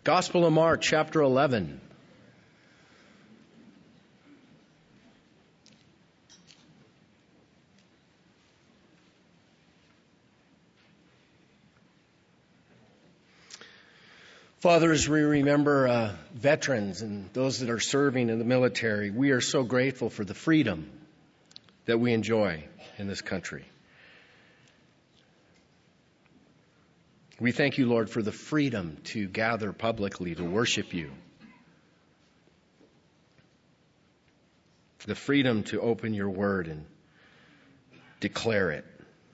Gospel of Mark, chapter 11. Father, as we remember veterans and those that are serving in the military, we are so grateful for the freedom that we enjoy in this country. We thank you, Lord, for the freedom to gather publicly to worship you. The freedom to open your word and declare it.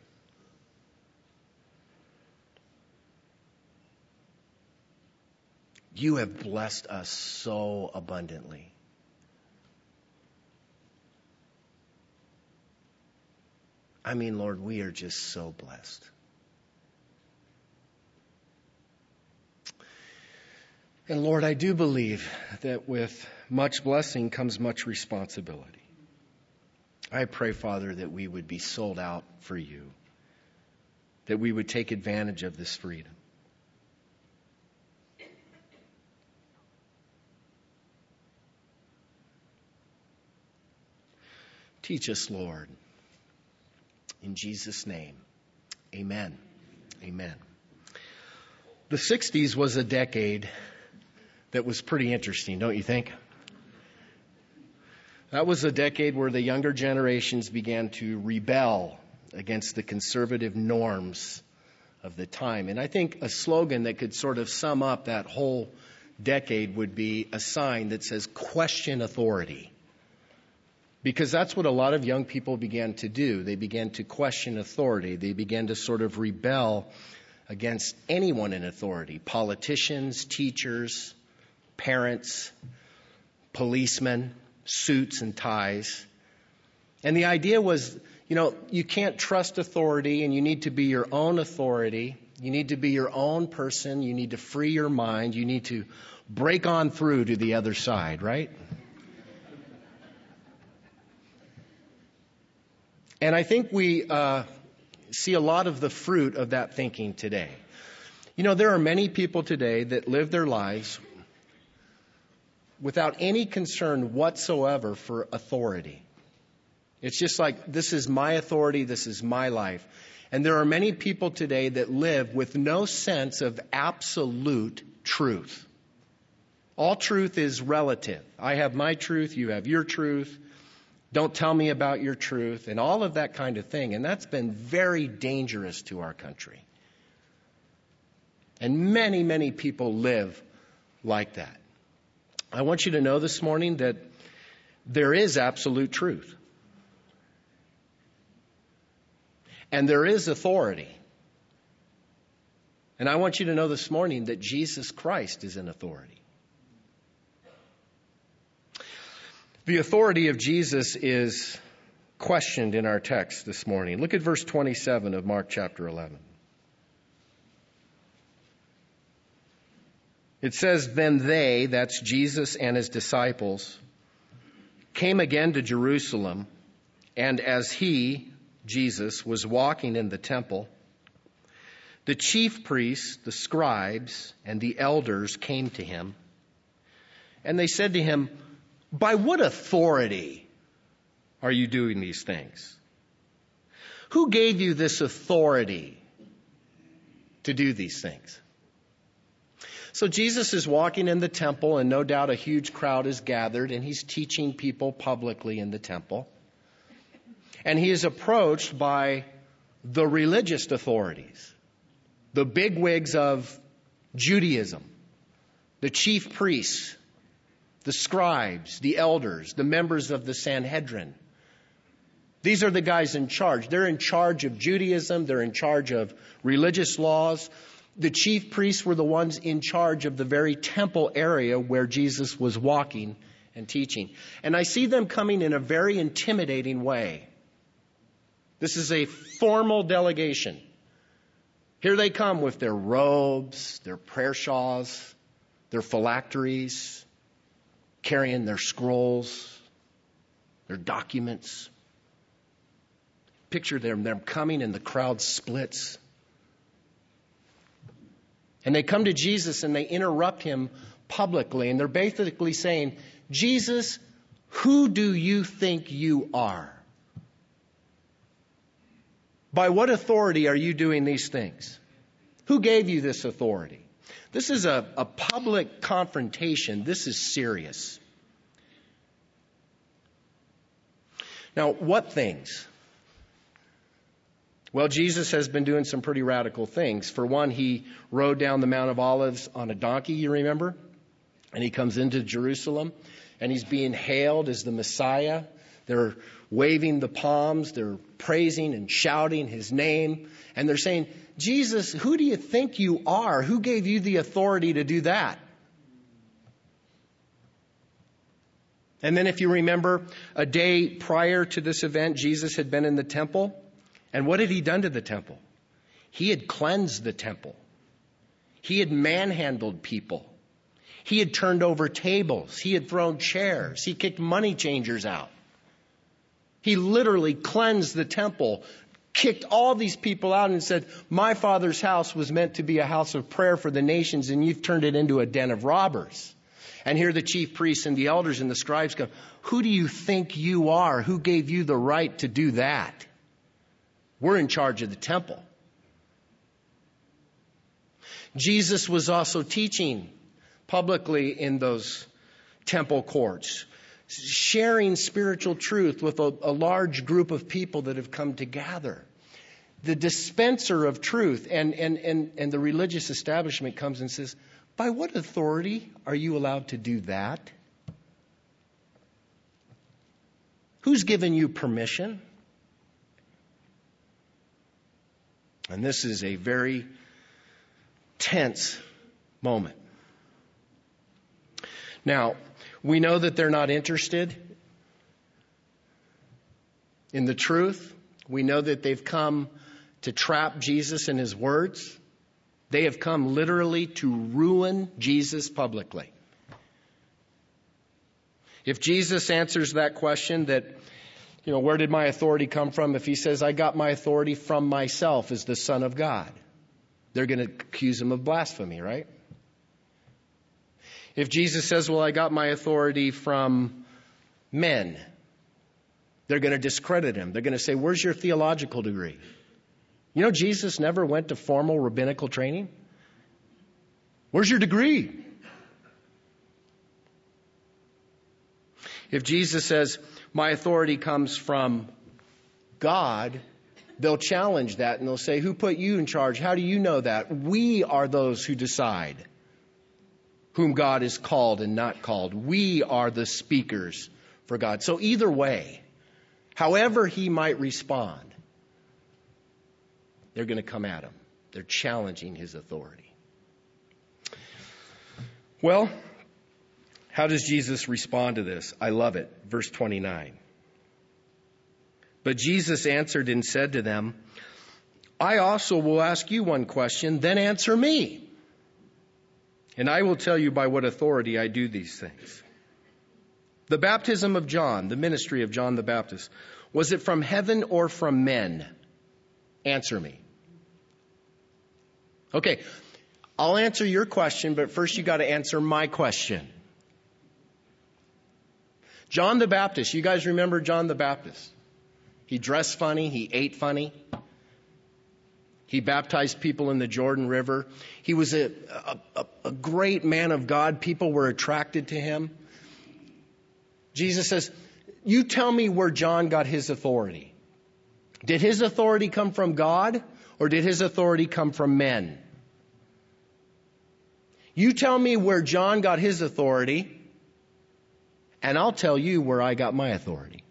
You have blessed us so abundantly. I mean, Lord, we are just so blessed. And Lord, I do believe that with much blessing comes much responsibility. I pray, Father, that we would be sold out for you, that we would take advantage of this freedom. Teach us, Lord. In Jesus' name, amen. Amen. The 60s was a decade that was pretty interesting, don't you think? That was a decade where the younger generations began to rebel against the conservative norms of the time. And I think a slogan that could sort of sum up that whole decade would be a sign that says, question authority. Because that's what a lot of young people began to do. They began to question authority. They began to sort of rebel against anyone in authority. Politicians, teachers, parents, policemen, suits and ties. And the idea was, you can't trust authority and you need to be your own authority. You need to be your own person. You need to free your mind. You need to break on through to the other side, right? And I think we see a lot of the fruit of that thinking today. There are many people today that live their lives without any concern whatsoever for authority. It's just like, this is my authority, this is my life. And there are many people today that live with no sense of absolute truth. All truth is relative. I have my truth, you have your truth. Don't tell me about your truth, and all of that kind of thing. And that's been very dangerous to our country. And many, many people live like that. I want you to know this morning that there is absolute truth. And there is authority. And I want you to know this morning that Jesus Christ is in authority. The authority of Jesus is questioned in our text this morning. Look at verse 27 of Mark chapter 11. It says, Then they, that's Jesus and his disciples, came again to Jerusalem, and as he, Jesus, was walking in the temple, the chief priests, the scribes, and the elders came to him, and they said to him, By what authority are you doing these things? Who gave you this authority to do these things? So Jesus is walking in the temple, and no doubt a huge crowd is gathered, and he's teaching people publicly in the temple. And he is approached by the religious authorities, the bigwigs of Judaism, the chief priests, the scribes, the elders, the members of the Sanhedrin. These are the guys in charge. They're in charge of Judaism. They're in charge of religious laws. The chief priests were the ones in charge of the very temple area where Jesus was walking and teaching. And I see them coming in a very intimidating way. This is a formal delegation. Here they come with their robes, their prayer shawls, their phylacteries, carrying their scrolls, their documents. Picture them coming and the crowd splits. And they come to Jesus and they interrupt him publicly. And they're basically saying, Jesus, who do you think you are? By what authority are you doing these things? Who gave you this authority? This is a public confrontation. This is serious. Now, what things? Well, Jesus has been doing some pretty radical things. For one, he rode down the Mount of Olives on a donkey, you remember? And he comes into Jerusalem, and he's being hailed as the Messiah. They're waving the palms, they're praising and shouting his name, and they're saying, Jesus, who do you think you are? Who gave you the authority to do that? And then if you remember, a day prior to this event, Jesus had been in the temple. And what had he done to the temple? He had cleansed the temple. He had manhandled people. He had turned over tables. He had thrown chairs. He kicked money changers out. He literally cleansed the temple, kicked all these people out and said, my Father's house was meant to be a house of prayer for the nations, and you've turned it into a den of robbers. And here the chief priests and the elders and the scribes go, who do you think you are? Who gave you the right to do that? We're in charge of the temple. Jesus was also teaching publicly in those temple courts, sharing spiritual truth with a large group of people that have come to gather. The dispenser of truth and the religious establishment comes and says, by what authority are you allowed to do that? Who's given you permission? And this is a very tense moment. Now, we know that they're not interested in the truth. We know that they've come to trap Jesus in his words. They have come literally to ruin Jesus publicly. If Jesus answers that question that, where did my authority come from? If he says, I got my authority from myself as the Son of God, they're going to accuse him of blasphemy, right? If Jesus says, well, I got my authority from men, they're going to discredit him. They're going to say, where's your theological degree? Jesus never went to formal rabbinical training. Where's your degree? If Jesus says, my authority comes from God, they'll challenge that and they'll say, who put you in charge? How do you know that? We are those who decide whom God is called and not called. We are the speakers for God. So either way, however he might respond, they're going to come at him. They're challenging his authority. Well, how does Jesus respond to this? I love it. Verse 29. But Jesus answered and said to them, I also will ask you one question, then answer me. And I will tell you by what authority I do these things. The baptism of John, the ministry of John the Baptist, was it from heaven or from men? Answer me. Okay, I'll answer your question, but first you got to answer my question. John the Baptist, you guys remember John the Baptist? He dressed funny, he ate funny. He baptized people in the Jordan River. He was a great man of God. People were attracted to him. Jesus says, you tell me where John got his authority. Did his authority come from God or did his authority come from men? You tell me where John got his authority and I'll tell you where I got my authority.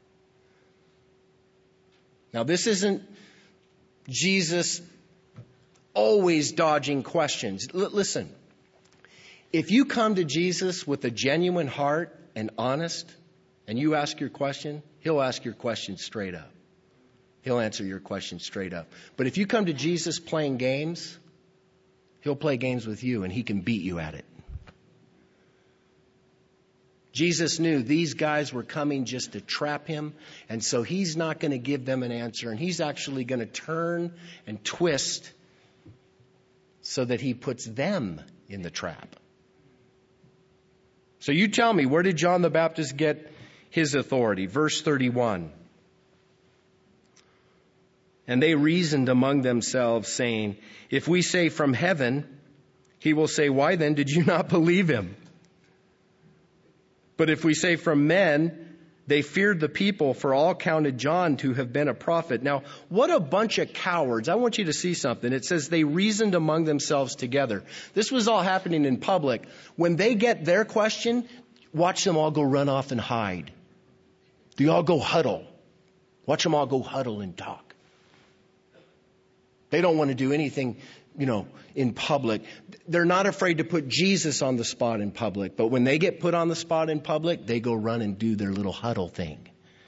Now, this isn't Jesus always dodging questions. Listen, if you come to Jesus with a genuine heart and honest, and you ask your question, he'll ask your question straight up. He'll answer your question straight up. But if you come to Jesus playing games, he'll play games with you and he can beat you at it. Jesus knew these guys were coming just to trap him, and so he's not going to give them an answer, and he's actually going to turn and twist so that he puts them in the trap. So you tell me, where did John the Baptist get his authority? Verse 31. And they reasoned among themselves, saying, if we say from heaven, he will say, why then did you not believe him? But if we say from men, they feared the people, for all counted John to have been a prophet. Now, what a bunch of cowards. I want you to see something. It says they reasoned among themselves together. This was all happening in public. When they get their question, watch them all go run off and hide. They all go huddle. Watch them all go huddle and talk. They don't want to do anything, in public. They're not afraid to put Jesus on the spot in public. But when they get put on the spot in public, they go run and do their little huddle thing.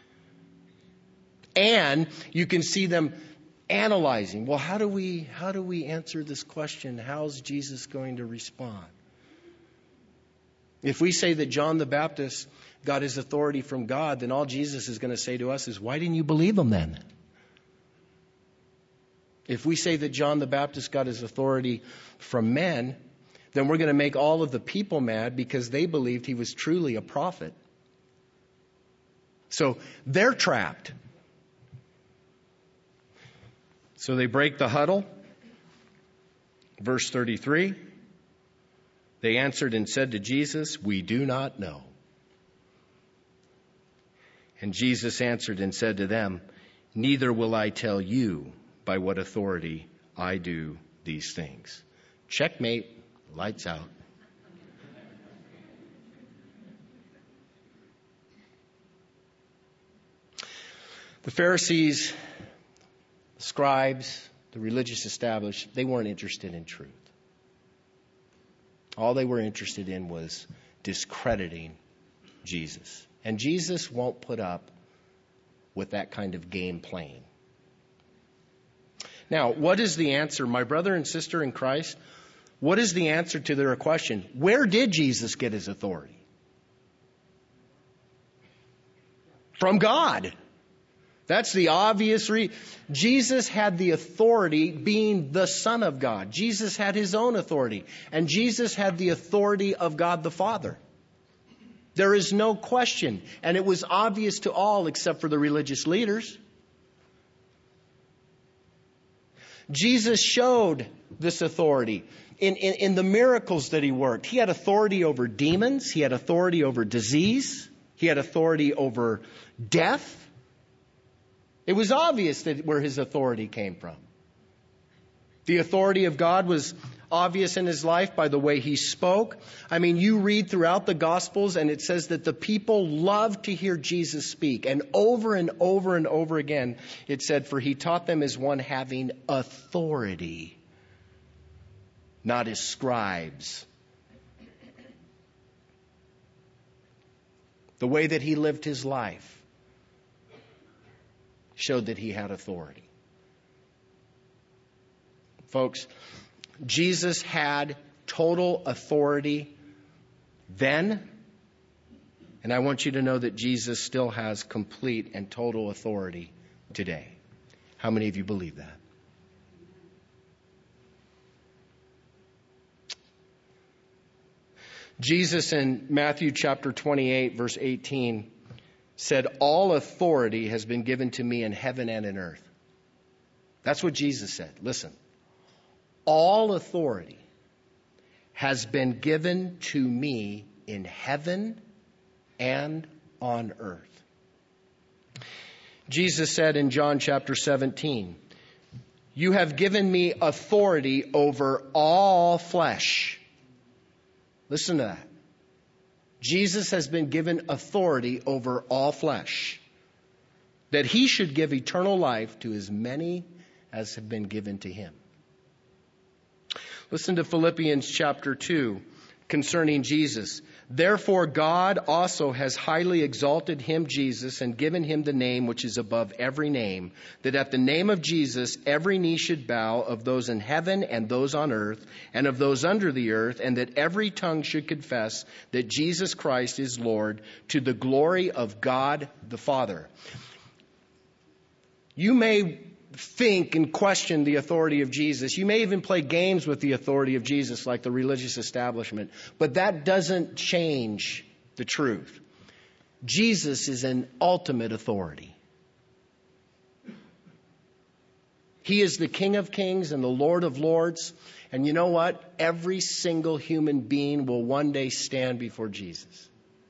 And you can see them analyzing. Well, how do we answer this question? How's Jesus going to respond? If we say that John the Baptist got his authority from God, then all Jesus is going to say to us is, why didn't you believe him then? If we say that John the Baptist got his authority from men, then we're going to make all of the people mad because they believed he was truly a prophet. So they're trapped. So they break the huddle. Verse 33. They answered and said to Jesus, we do not know. And Jesus answered and said to them, neither will I tell you by what authority I do these things. Checkmate. Lights out. The Pharisees, the scribes, the religious establishment, they weren't interested in truth. All they were interested in was discrediting Jesus. And Jesus won't put up with that kind of game playing. Now, what is the answer, my brother and sister in Christ? What is the answer to their question? Where did Jesus get his authority? From God. That's the obvious reason. Jesus had the authority being the Son of God. Jesus had his own authority. And Jesus had the authority of God the Father. There is no question. And it was obvious to all except for the religious leaders. Jesus showed this authority in the miracles that he worked. He had authority over demons. He had authority over disease. He had authority over death. It was obvious that where his authority came from. The authority of God was obvious in his life by the way he spoke. I mean, you read throughout the Gospels and it says that the people loved to hear Jesus speak. And over and over and over again, it said, for he taught them as one having authority, not as scribes. The way that he lived his life showed that he had authority. Folks, Jesus had total authority then, and I want you to know that Jesus still has complete and total authority today. How many of you believe that? Jesus in Matthew chapter 28, verse 18, said, all authority has been given to me in heaven and in earth. That's what Jesus said. Listen. All authority has been given to me in heaven and on earth. Jesus said in John chapter 17, you have given me authority over all flesh. Listen to that. Jesus has been given authority over all flesh, that he should give eternal life to as many as have been given to him. Listen to Philippians chapter 2 concerning Jesus. Therefore God also has highly exalted him, Jesus, and given him the name which is above every name, that at the name of Jesus every knee should bow, of those in heaven and those on earth and of those under the earth, and that every tongue should confess that Jesus Christ is Lord, to the glory of God the Father. You may think and question the authority of Jesus. You may even play games with the authority of Jesus like the religious establishment. But that doesn't change the truth. Jesus is an ultimate authority. He is the King of Kings and the Lord of Lords. And you know what? Every single human being will one day stand before Jesus.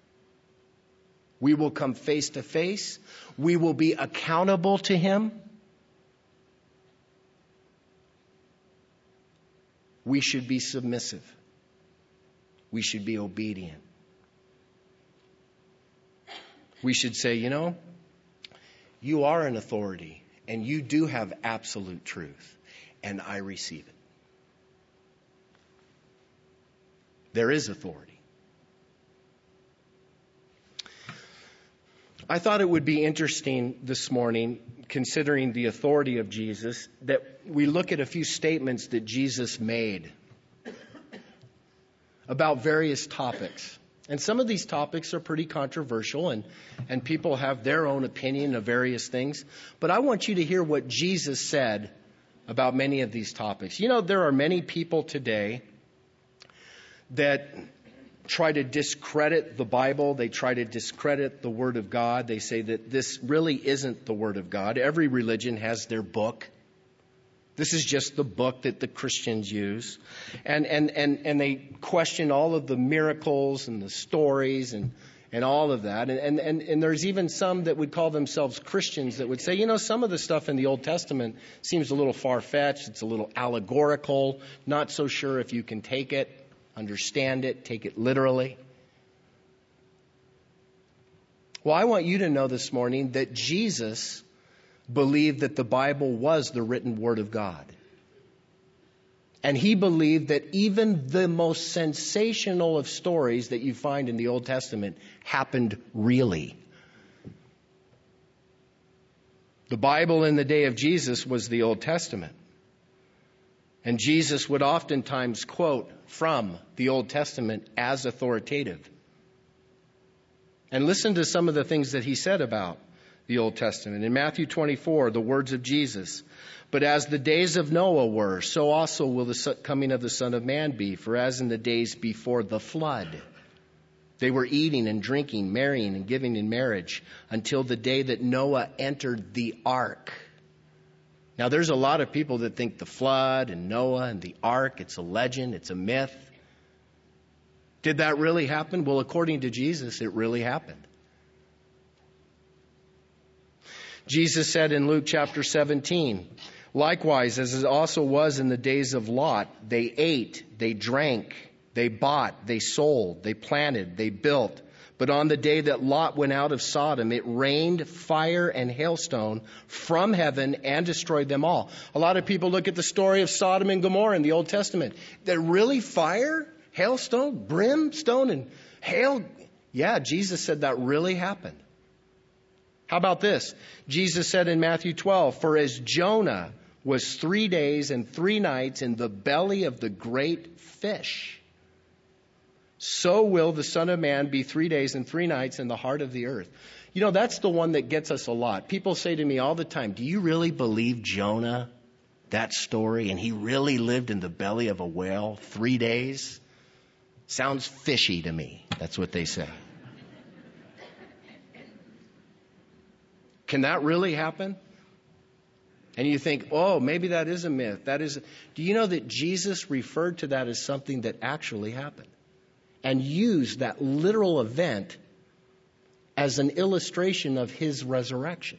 We will come face to face. We will be accountable to Him. We should be submissive. We should be obedient. We should say, you know, you are an authority and you do have absolute truth, and I receive it. There is authority. I thought it would be interesting this morning, considering the authority of Jesus, that we look at a few statements that Jesus made about various topics. And some of these topics are pretty controversial, and people have their own opinion of various things. But I want you to hear what Jesus said about many of these topics. You know, there are many people today that try to discredit the Bible. They try to discredit the Word of God. They say that this really isn't the Word of God. Every religion has their book. This is just the book that the Christians use. And they question all of the miracles and the stories and all of that. And there's even some that would call themselves Christians that would say, you know, some of the stuff in the Old Testament seems a little far-fetched. It's a little allegorical. Not so sure if you can take it, understand it, take it literally. Well, I want you to know this morning that Jesus believed that the Bible was the written Word of God. And He believed that even the most sensational of stories that you find in the Old Testament happened really. The Bible in the day of Jesus was the Old Testament. And Jesus would oftentimes quote from the Old Testament as authoritative. And listen to some of the things that He said about the Old Testament. In Matthew 24, the words of Jesus, "But as the days of Noah were, so also will the coming of the Son of Man be. For as in the days before the flood, they were eating and drinking, marrying and giving in marriage, until the day that Noah entered the ark." Now, there's a lot of people that think the flood and Noah and the ark, it's a legend, it's a myth. Did that really happen? Well, according to Jesus, it really happened. Jesus said in Luke chapter 17, "Likewise, as it also was in the days of Lot, they ate, they drank, they bought, they sold, they planted, they built. But on the day that Lot went out of Sodom, it rained fire and hailstone from heaven and destroyed them all." A lot of people look at the story of Sodom and Gomorrah in the Old Testament. That really fire, hailstone, brimstone, and hail? Yeah, Jesus said that really happened. How about this? Jesus said in Matthew 12, "For as Jonah was 3 days and 3 nights in the belly of the great fish, so will the Son of Man be 3 days and 3 nights in the heart of the earth." You know, that's the one that gets us a lot. People say to me all the time, "Do you really believe Jonah, that story, and he really lived in the belly of a whale 3 days? Sounds fishy to me." That's what they say. Can that really happen? And you think, oh, maybe that is a myth. Do you know that Jesus referred to that as something that actually happened? And used that literal event as an illustration of His resurrection.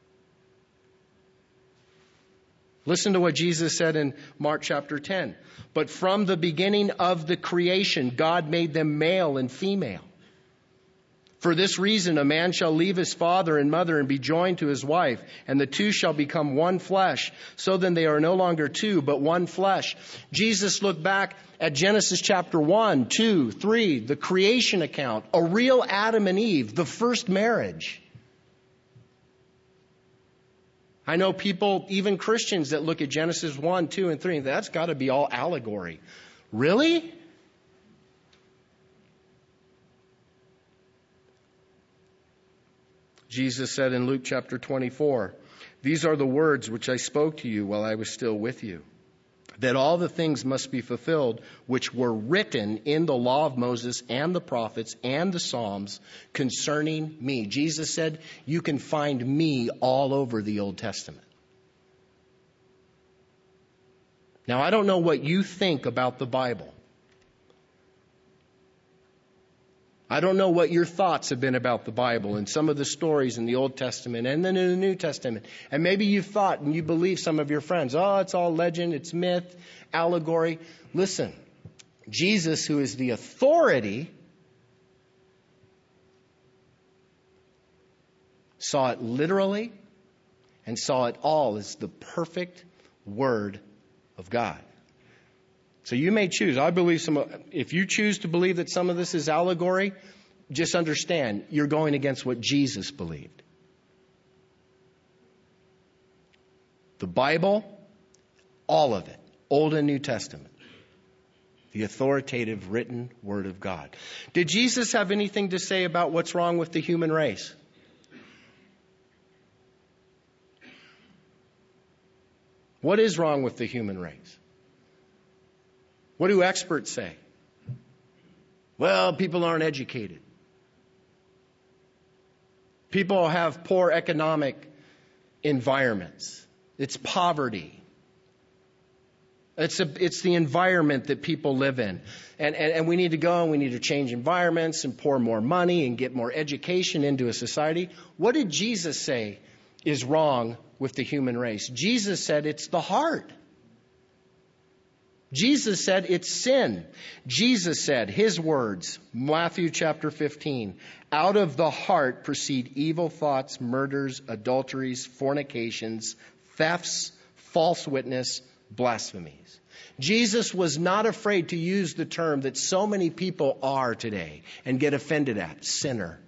Listen to what Jesus said in Mark chapter 10. "But from the beginning of the creation, God made them male and female. For this reason, a man shall leave his father and mother and be joined to his wife, and the two shall become one flesh. So then they are no longer two, but one flesh." Jesus looked back at Genesis chapter 1, 2, 3, the creation account, a real Adam and Eve, the first marriage. I know people, even Christians, that look at Genesis 1, 2, and 3, and that's got to be all allegory. Really? Jesus said in Luke chapter 24, These are the words which I spoke to you while I was still with you, that all the things must be fulfilled which were written in the law of Moses and the prophets and the Psalms concerning me. Jesus said, you can find me all over the Old Testament. Now, I don't know what you think about the Bible. I don't know what your thoughts have been about the Bible and some of the stories in the Old Testament and then in the New Testament. And maybe you've thought and you believe some of your friends, oh, it's all legend, it's myth, allegory. Listen, Jesus, who is the authority, saw it literally and saw it all as the perfect Word of God. So you may choose. I believe if you choose to believe that some of this is allegory, just understand you're going against what Jesus believed. The Bible, all of it, Old and New Testament, the authoritative written Word of God. Did Jesus have anything to say about what's wrong with the human race? What is wrong with the human race? What do experts say? Well, people aren't educated. People have poor economic environments. It's poverty. It's the environment that people live in. And we need to go and we need to change environments and pour more money and get more education into a society. What did Jesus say is wrong with the human race? Jesus said it's the heart. Jesus said it's sin. Jesus said, his words, Matthew chapter 15, out of the heart proceed evil thoughts, murders, adulteries, fornications, thefts, false witness, blasphemies. Jesus was not afraid to use the term that so many people are today and get offended at, sinner.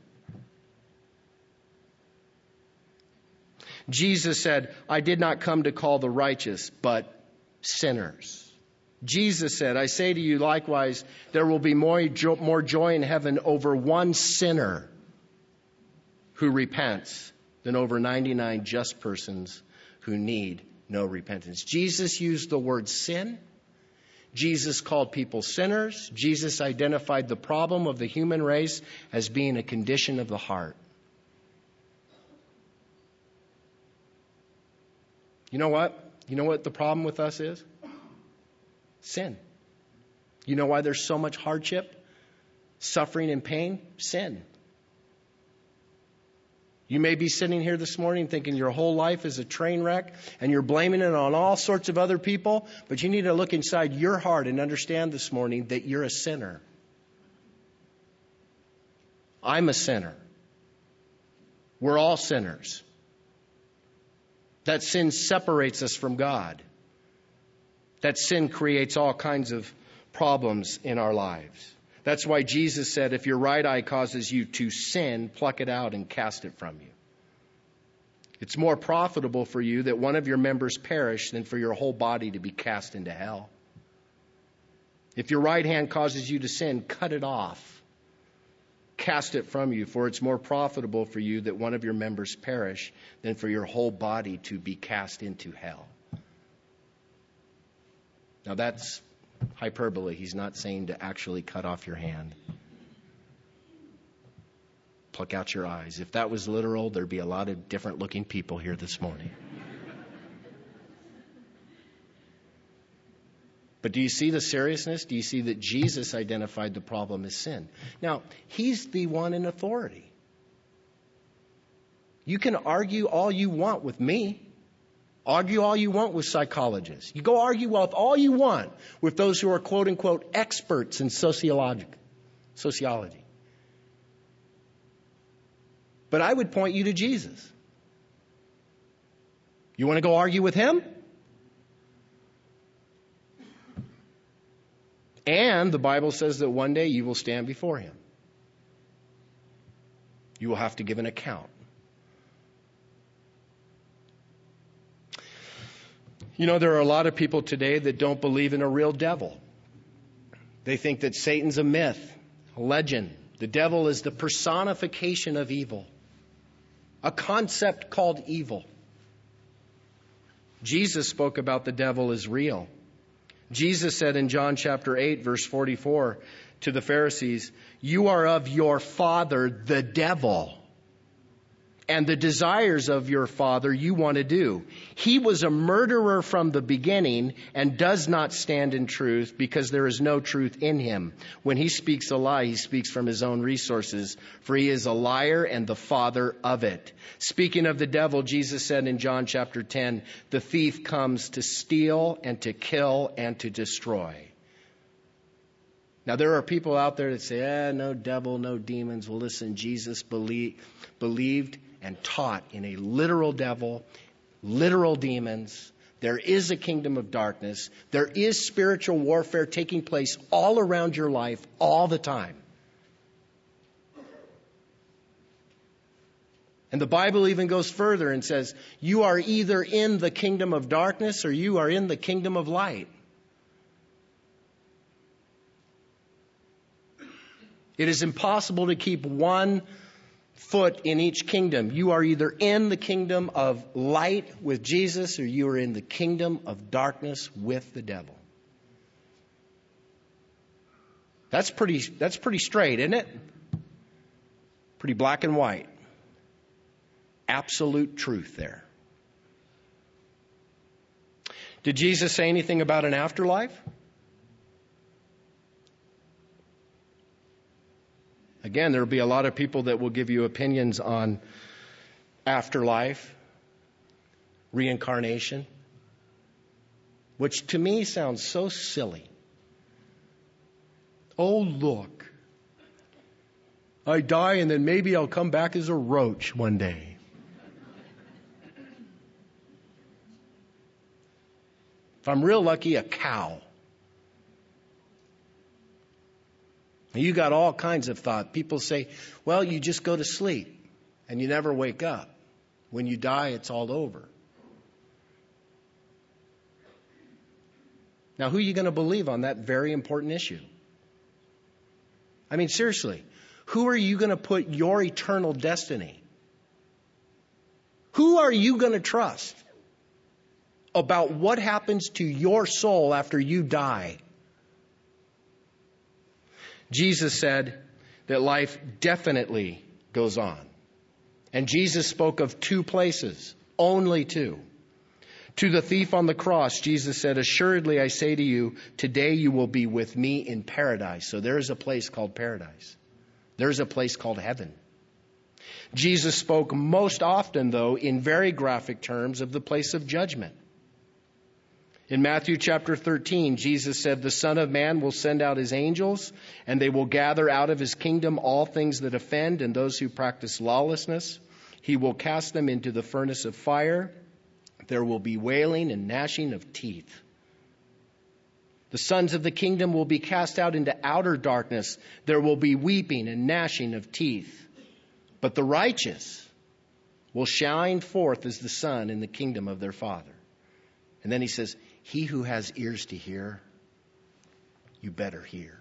Jesus said, I did not come to call the righteous, but sinners. Jesus said, I say to you likewise, there will be more joy in heaven over one sinner who repents than over 99 just persons who need no repentance. Jesus used the word sin. Jesus called people sinners. Jesus identified the problem of the human race as being a condition of the heart. You know what? You know what the problem with us is? Sin. You know why there's so much hardship, suffering, and pain? Sin. You may be sitting here this morning thinking your whole life is a train wreck and you're blaming it on all sorts of other people, but you need to look inside your heart and understand this morning that you're a sinner. I'm a sinner. We're all sinners. That sin separates us from God. That sin creates all kinds of problems in our lives. That's why Jesus said, if your right eye causes you to sin, pluck it out and cast it from you. It's more profitable for you that one of your members perish than for your whole body to be cast into hell. If your right hand causes you to sin, cut it off. Cast it from you, for it's more profitable for you that one of your members perish than for your whole body to be cast into hell. Now that's hyperbole. He's not saying to actually cut off your hand. Pluck out your eyes. If that was literal, there'd be a lot of different looking people here this morning. But do you see the seriousness? Do you see that Jesus identified the problem as sin? Now, he's the one in authority. You can argue all you want with me. Argue all you want with psychologists. You go argue with all you want with those who are quote unquote experts in sociology. But I would point you to Jesus. You want to go argue with him? And the Bible says that one day you will stand before him. You will have to give an account. You know, there are a lot of people today that don't believe in a real devil. They think that Satan's a myth, a legend. The devil is the personification of evil, a concept called evil. Jesus spoke about the devil as real. Jesus said in John chapter 8, verse 44 to the Pharisees, "You are of your father, the devil, and the desires of your father you want to do. He was a murderer from the beginning and does not stand in truth because there is no truth in him. When he speaks a lie, he speaks from his own resources, for he is a liar and the father of it." Speaking of the devil, Jesus said in John chapter 10, "The thief comes to steal and to kill and to destroy." Now, there are people out there that say, no devil, no demons. Well, listen, Jesus believed and taught in a literal devil, literal demons. There is a kingdom of darkness. There is spiritual warfare taking place all around your life all the time. And the Bible even goes further and says, you are either in the kingdom of darkness or you are in the kingdom of light. It is impossible to keep one foot in each kingdom. You are either in the kingdom of light with Jesus or you are in the kingdom of darkness with the devil. That's pretty straight, isn't it? Pretty black and white. Absolute truth there. Did Jesus say anything about an afterlife? Again, there will be a lot of people that will give you opinions on afterlife, reincarnation, which to me sounds so silly. Oh, look, I die and then maybe I'll come back as a roach one day. If I'm real lucky, a cow. You got all kinds of thought. People say, well, you just go to sleep and you never wake up. When you die, it's all over. Now, who are you going to believe on that very important issue? I mean, seriously, who are you going to put your eternal destiny? Who are you going to trust about what happens to your soul after you die? Jesus said that life definitely goes on. And Jesus spoke of two places, only two. To the thief on the cross, Jesus said, "Assuredly I say to you, today you will be with me in paradise." So there is a place called paradise. There's a place called heaven. Jesus spoke most often, though, in very graphic terms of the place of judgment. In Matthew chapter 13, Jesus said, "The Son of Man will send out his angels, and they will gather out of his kingdom all things that offend and those who practice lawlessness. He will cast them into the furnace of fire. There will be wailing and gnashing of teeth. The sons of the kingdom will be cast out into outer darkness. There will be weeping and gnashing of teeth. But the righteous will shine forth as the sun in the kingdom of their Father." And then he says, "He who has ears to hear, you better hear."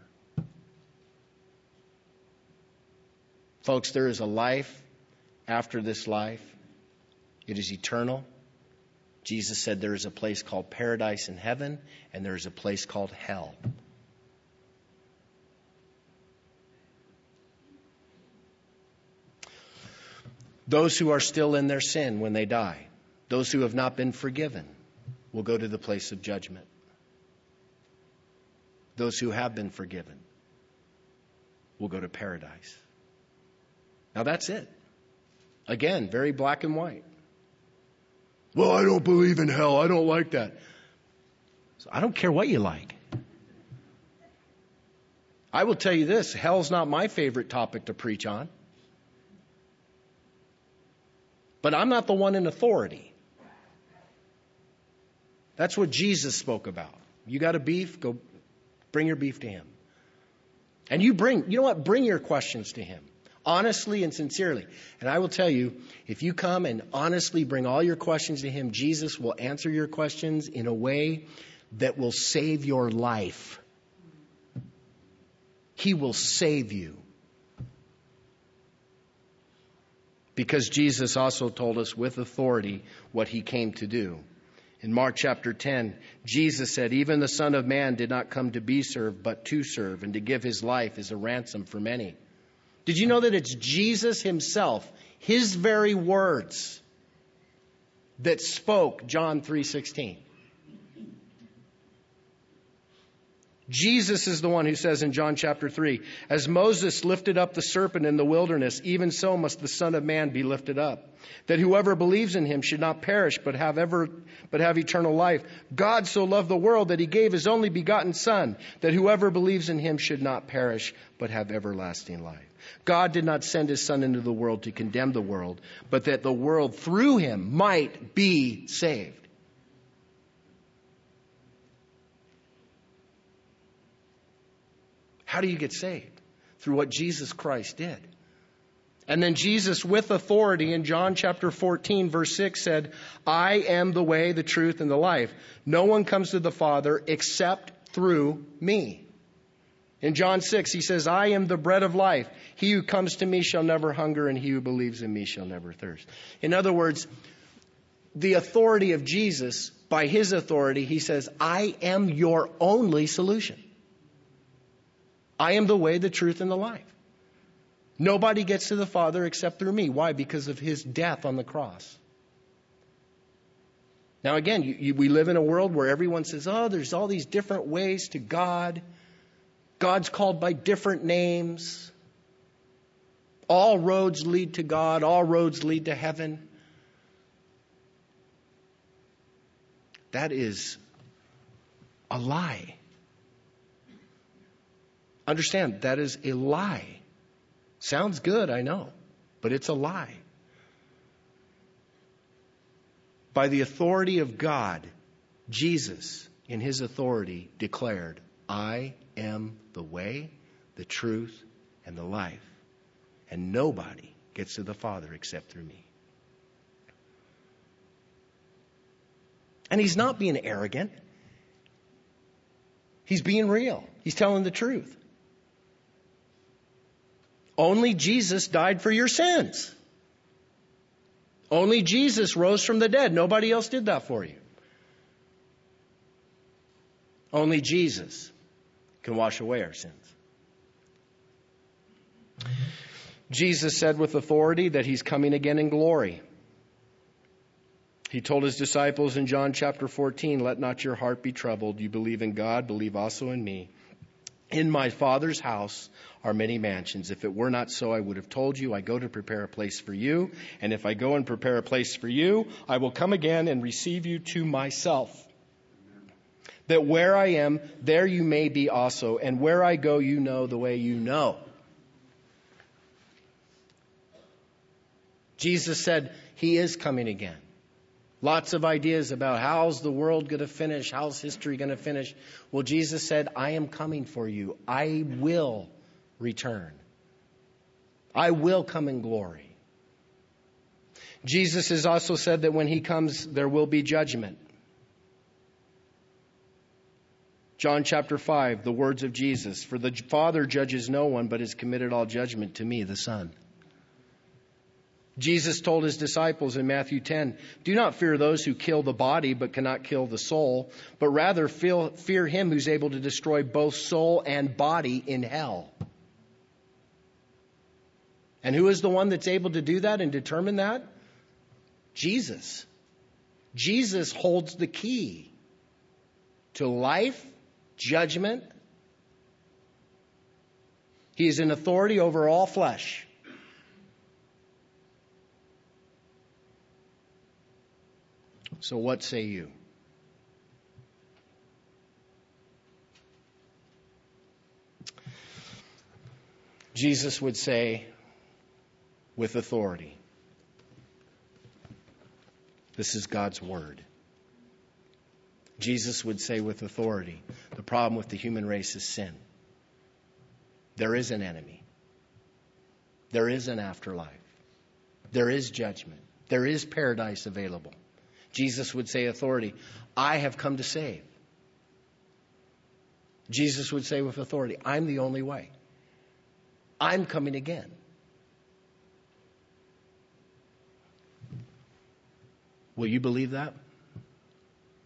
Folks, there is a life after this life. It is eternal. Jesus said there is a place called paradise in heaven, and there is a place called hell. Those who are still in their sin when they die, those who have not been forgiven, will go to the place of judgment. Those who have been forgiven will go to paradise. Now that's it. Again, very black and white. Well, I don't believe in hell. I don't like that. So I don't care what you like. I will tell you this, hell's not my favorite topic to preach on. But I'm not the one in authority. That's what Jesus spoke about. You got a beef? Go bring your beef to him. And you know what? Bring your questions to him. Honestly and sincerely. And I will tell you, if you come and honestly bring all your questions to him, Jesus will answer your questions in a way that will save your life. He will save you. Because Jesus also told us with authority what he came to do. In Mark chapter 10, Jesus said, even the Son of Man did not come to be served, but to serve, and to give his life as a ransom for many. Did you know that it's Jesus himself, his very words, that spoke John 3:16? Jesus is the one who says in John chapter 3, as Moses lifted up the serpent in the wilderness, even so must the Son of Man be lifted up, that whoever believes in him should not perish, but have eternal life. God so loved the world that he gave his only begotten Son, that whoever believes in him should not perish, but have everlasting life. God did not send his Son into the world to condemn the world, but that the world through him might be saved. How do you get saved? Through what Jesus Christ did. And then Jesus, with authority, in John chapter 14, verse 6 said, I am the way, the truth, and the life. No one comes to the Father except through me. In John 6, he says, I am the bread of life. He who comes to me shall never hunger, and he who believes in me shall never thirst. In other words, the authority of Jesus, by his authority, he says, I am your only solution. I am the way, the truth, and the life. Nobody gets to the Father except through me. Why? Because of his death on the cross. Now again, we live in a world where everyone says, oh, there's all these different ways to God. God's called by different names. All roads lead to God. All roads lead to heaven. That is a lie. Understand, that is a lie. Sounds good, I know, but it's a lie. By the authority of God, Jesus, in his authority, declared, I am the way, the truth, and the life. And nobody gets to the Father except through me. And he's not being arrogant. He's being real. He's telling the truth. Only Jesus died for your sins. Only Jesus rose from the dead. Nobody else did that for you. Only Jesus can wash away our sins. Jesus said with authority that he's coming again in glory. He told his disciples in John chapter 14, let not your heart be troubled. You believe in God, believe also in me. In my Father's house are many mansions. If it were not so, I would have told you, I go to prepare a place for you. And if I go and prepare a place for you, I will come again and receive you to myself. That where I am, there you may be also. And where I go, you know the way you know. Jesus said he is coming again. Lots of ideas about how's the world going to finish, how's history going to finish. Well, Jesus said, I am coming for you. I will return. I will come in glory. Jesus has also said that when he comes, there will be judgment. John chapter 5, the words of Jesus, for the Father judges no one, but has committed all judgment to me, the Son. Jesus told his disciples in Matthew 10, do not fear those who kill the body but cannot kill the soul, but rather fear him who's able to destroy both soul and body in hell. And who is the one that's able to do that and determine that? Jesus. Jesus holds the key to life, judgment. He is in authority over all flesh. So what say you? Jesus would say with authority, this is God's word. Jesus would say with authority, the problem with the human race is sin. There is an enemy. There is an afterlife. There is judgment. There is paradise available. Jesus would say authority, I have come to save. Jesus would say with authority, I'm the only way. I'm coming again. Will you believe that?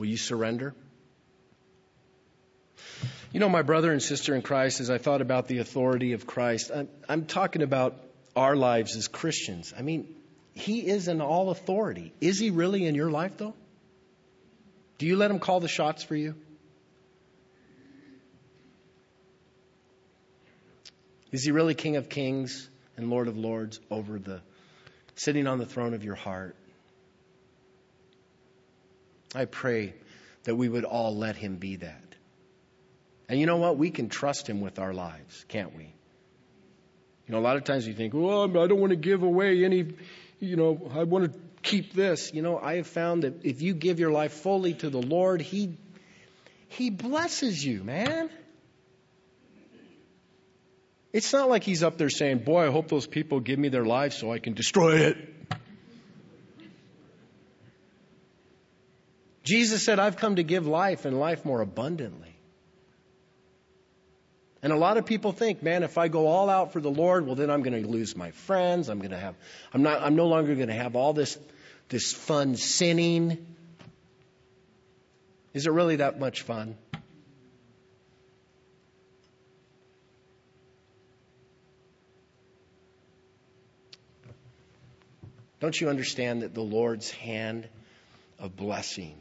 Will you surrender? You know, my brother and sister in Christ, as I thought about the authority of Christ, I'm talking about our lives as Christians. I mean, He is in all authority. Is He really in your life, though? Do you let Him call the shots for you? Is He really King of Kings and Lord of Lords sitting on the throne of your heart? I pray that we would all let Him be that. And you know what? We can trust Him with our lives, can't we? You know, a lot of times you think, well, I don't want to give away any, I want to keep this. You know, I have found that if you give your life fully to the Lord, He blesses you, man. It's not like He's up there saying, boy, I hope those people give me their lives so I can destroy it. Jesus said, I've come to give life and life more abundantly. And a lot of people think, man, if I go all out for the Lord, well, then I'm going to lose my friends. I'm no longer going to have all this fun sinning. Is it really that much fun? Don't you understand that the Lord's hand of blessing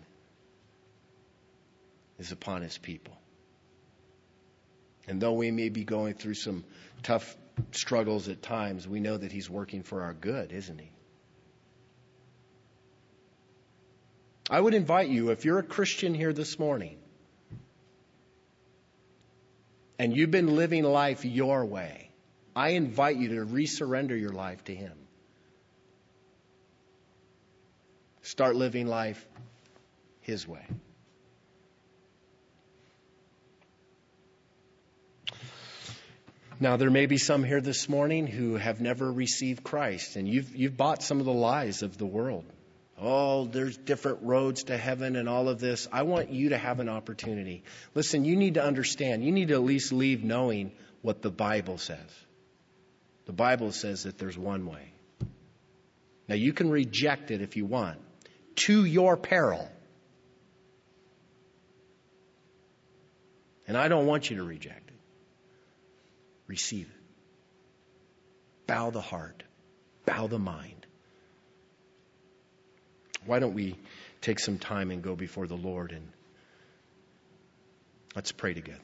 is upon His people? And though we may be going through some tough struggles at times, we know that He's working for our good, isn't He? I would invite you, if you're a Christian here this morning, and you've been living life your way, I invite you to resurrender your life to Him. Start living life His way. Now, there may be some here this morning who have never received Christ, and you've bought some of the lies of the world. Oh, there's different roads to heaven and all of this. I want you to have an opportunity. Listen, you need to understand. You need to at least leave knowing what the Bible says. The Bible says that there's one way. Now, you can reject it if you want, to your peril. And I don't want you to reject it. Receive it. Bow the heart. Bow the mind. Why don't we take some time and go before the Lord and let's pray together.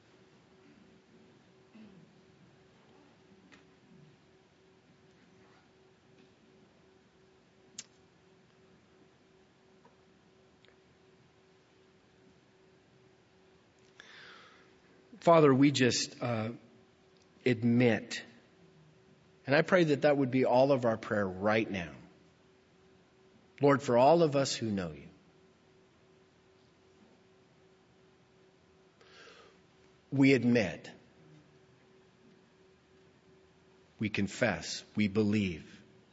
Father, we just admit, and I pray that that would be all of our prayer right now. Lord, for all of us who know you, we admit, we confess, we believe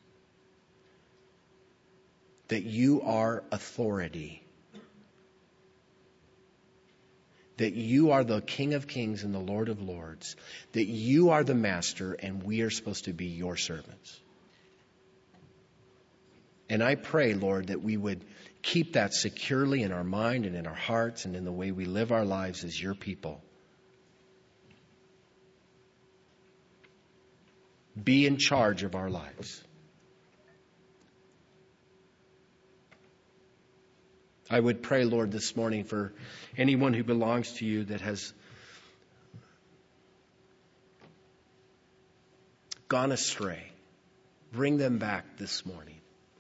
that you are authority, that you are the King of Kings and the Lord of Lords, that you are the Master and we are supposed to be your servants. And I pray, Lord, that we would keep that securely in our mind and in our hearts and in the way we live our lives as your people. Be in charge of our lives. I would pray, Lord, this morning for anyone who belongs to you that has gone astray. Bring them back this morning.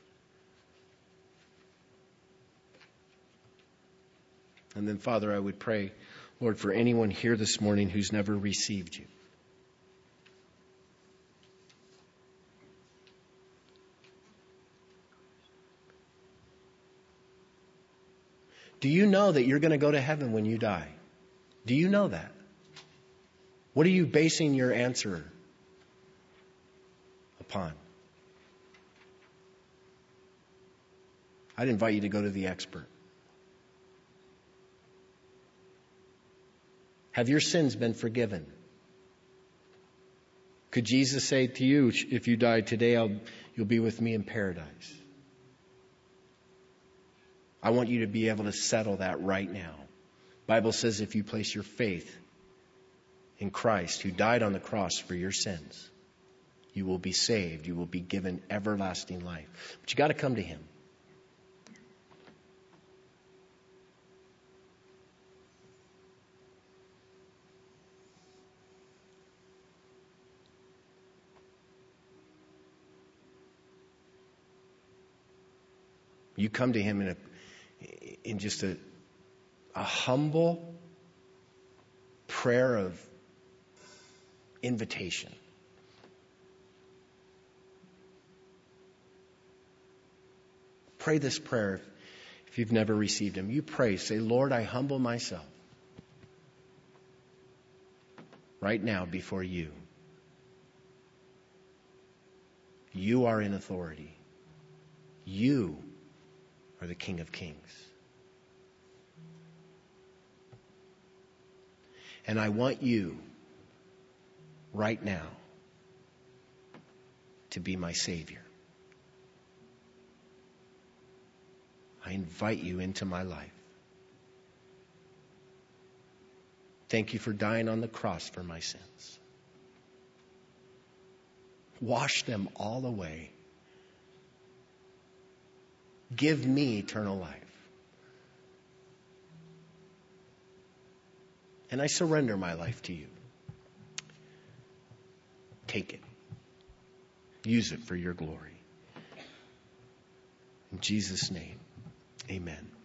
And then, Father, I would pray, Lord, for anyone here this morning who's never received you. Do you know that you're going to go to heaven when you die? Do you know that? What are you basing your answer upon? I'd invite you to go to the expert. Have your sins been forgiven? Could Jesus say to you, if you die today, you'll be with me in paradise? I want you to be able to settle that right now. The Bible says if you place your faith in Christ, who died on the cross for your sins, you will be saved. You will be given everlasting life. But you got to come to him. You come to him in just a humble prayer of invitation. Pray this prayer if you've never received him. You pray, say, Lord, I humble myself right now before you. You are in authority. You are the King of Kings. And I want you right now to be my Savior. I invite you into my life. Thank you for dying on the cross for my sins. Wash them all away. Give me eternal life. And I surrender my life to you. Take it. Use it for your glory. In Jesus' name, amen.